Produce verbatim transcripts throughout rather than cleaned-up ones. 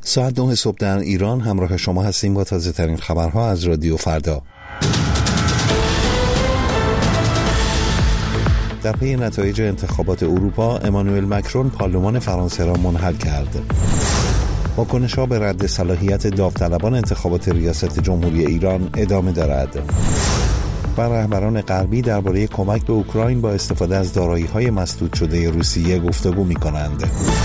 ساعت نه صبح در ایران همراه شما هستیم با تازه ترین خبرها از رادیو فردا. در پی نتایج انتخابات اروپا، امانوئل مکرون پارلمان فرانسه را منحل کرد. واکنش‌ها به رد صلاحیت داوطلبان انتخابات ریاست جمهوری ایران ادامه دارد. و رهبران غربی درباره کمک به اوکراین با استفاده از دارایی‌های مسدود شده روسیه گفتگو می‌کنند.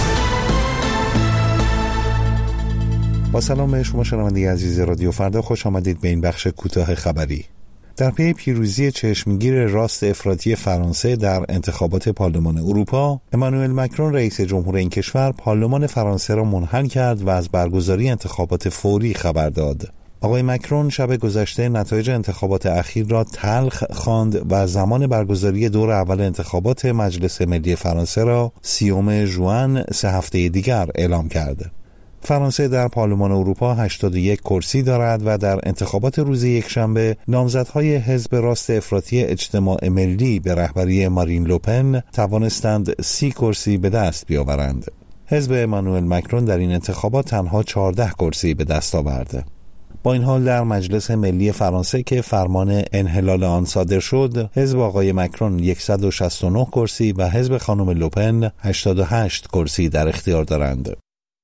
با سلام به شما شنونده عزیز رادیو فردا، خوش آمدید به این بخش کوتاه خبری. در پی پیروزی چشمگیر راست افراطی فرانسه در انتخابات پارلمان اروپا، امانوئل مکرون رئیس جمهور این کشور پارلمان فرانسه را منحل کرد و از برگزاری انتخابات فوری خبر داد. آقای مکرون شب گذشته نتایج انتخابات اخیر را تلخ خواند و زمان برگزاری دور اول انتخابات مجلس ملی فرانسه را سیوم ژوئن سه هفته دیگر اعلام کرد. فرانسه در پارلمان اروپا هشتاد و یک کرسی دارد و در انتخابات روز یکشنبه نامزدهای حزب راست افراطی اجتماع ملی به رهبری مارین لوپن توانستند سی کرسی به دست بیاورند. حزب امانوئل مکرون در این انتخابات تنها چهارده کرسی به دست آورد. با این حال در مجلس ملی فرانسه که فرمان انحلال آن صادر شد، حزب آقای مکرون صد و شصت و نه کرسی و حزب خانم لوپن هشتاد و هشت کرسی در اختیار دارند.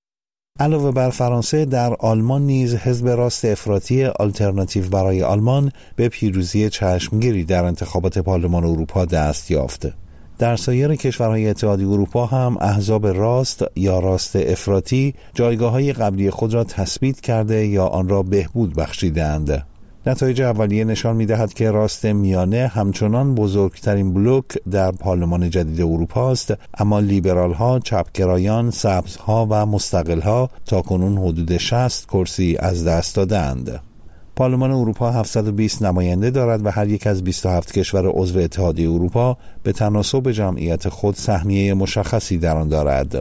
علاوه بر فرانسه، در آلمان نیز حزب راست افراطی آلترناتیو برای آلمان به پیروزی چشمگیری در انتخابات پارلمان اروپا دست یافت. در سایر کشورهای اتحادیه اروپا هم احزاب راست یا راست افراطی جایگاه‌های قبلی خود را تثبیت کرده یا آن را بهبود بخشیده‌اند. نتایج اولیه نشان می‌دهد که راست میانه همچنان بزرگترین بلوک در پارلمان جدید اروپا است، اما لیبرال‌ها، چپگرایان، سبزها و مستقل‌ها تاکنون حدود شصت کرسی از دست داده‌اند. پارلمان اروپا هفتصد و بیست نماینده دارد و هر یک از بیست و هفت کشور عضو اتحادیه اروپا به تناسب جمعیت خود سهمیه مشخصی در آن دارد.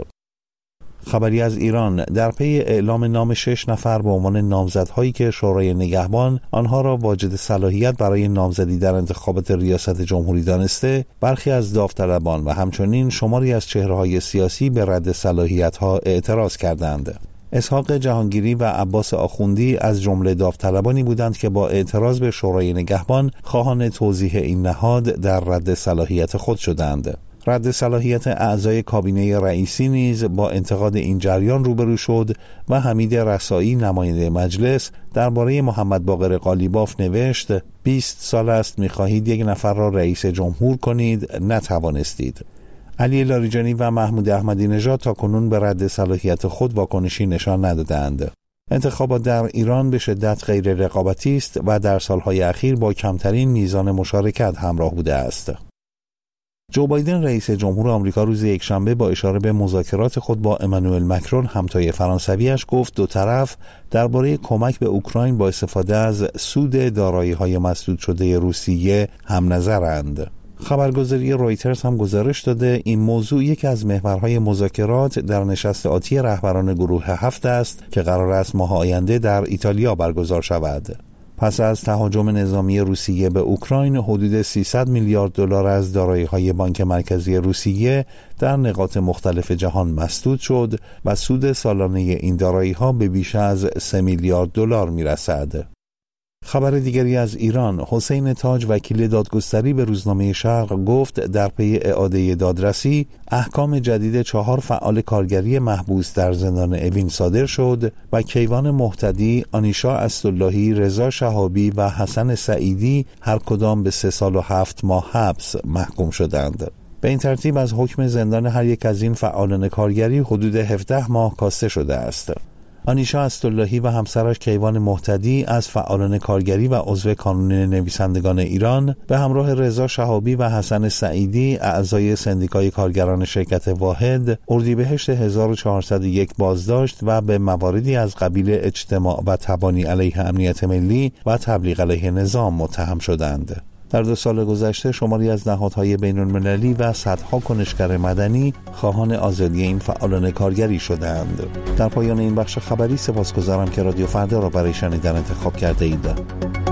خبری از ایران: در پی اعلام نام شش نفر به عنوان نامزدهایی که شورای نگهبان آنها را واجد صلاحیت برای نامزدی در انتخابات ریاست جمهوری دانسته، برخی از داوطلبان و همچنین شماری از چهره‌های سیاسی به رد صلاحیت‌ها اعتراض کردند. اسحاق جهانگیری و عباس آخوندی از جمله داوطلبانی بودند که با اعتراض به شورای نگهبان خواهان توضیح این نهاد در رد صلاحیت خود شدند. رد صلاحیت اعضای کابینه رئیسی نیز با انتقاد این جریان روبرو شد و حمید رسایی نماینده مجلس درباره محمد باقر قالیباف نوشت: بیست سال است می‌خواهید یک نفر را رئیس جمهور کنید، نتوانستید. علی لاریجانی و محمود احمدی نژاد تاکنون به رد صلاحیت خود واکنشی نشان ندادند. انتخابات در ایران به شدت غیر رقابتی است و در سالهای اخیر با کمترین میزان مشارکت همراه بوده است. جو بایدن رئیس جمهور آمریکا روز یکشنبه با اشاره به مذاکرات خود با امانوئل مکرون همتای فرانسویش گفت دو طرف درباره کمک به اوکراین با استفاده از سود دارایی‌های مسدود شده روسیه هم نظرند. خبرگزاری رویترز هم گزارش داده این موضوع یکی از محورهای مذاکرات در نشست آتی رهبران گروه هفت است که قرار است ماه آینده در ایتالیا برگزار شود. پس از تهاجم نظامی روسیه به اوکراین، حدود سیصد میلیارد دلار از دارایی‌های بانک مرکزی روسیه در نقاط مختلف جهان مسدود شد و سود سالانه این دارایی‌ها به بیش از سه میلیارد دلار می‌رسد. خبر دیگری از ایران: حسین تاج وکیل دادگستری به روزنامه شرق گفت در پی اعاده دادرسی احکام جدید چهار فعال کارگری محبوس در زندان اوین صادر شد و کیوان مهتدی، آنیشا اسداللهی، رضا شهابی و حسن سعیدی هر کدام به سه سال و هفت ماه حبس محکوم شدند. به این ترتیب از حکم زندان هر یک از این فعالان کارگری حدود هفده ماه کاسته شده است. آنیشا اسداللهی و همسرش کیوان مهتدی از فعالان کارگری و عضو کانون نویسندگان ایران به همراه رضا شهابی و حسن سعیدی اعضای سندیکای کارگران شرکت واحد اردیبهشت هزار و چهارصد و یک بازداشت و به مواردی از قبیل اجتماع و تبانی علیه امنیت ملی و تبلیغ علیه نظام متهم شدند. در دو سال گذشته شماری از نهادهای بین‌المللی و صدها کنشگر مدنی خواهان آزادی این فعالان کارگری شدند. در پایان این بخش خبری سپاسگزارم که رادیو فردا را برای شنیدن انتخاب کرده اید.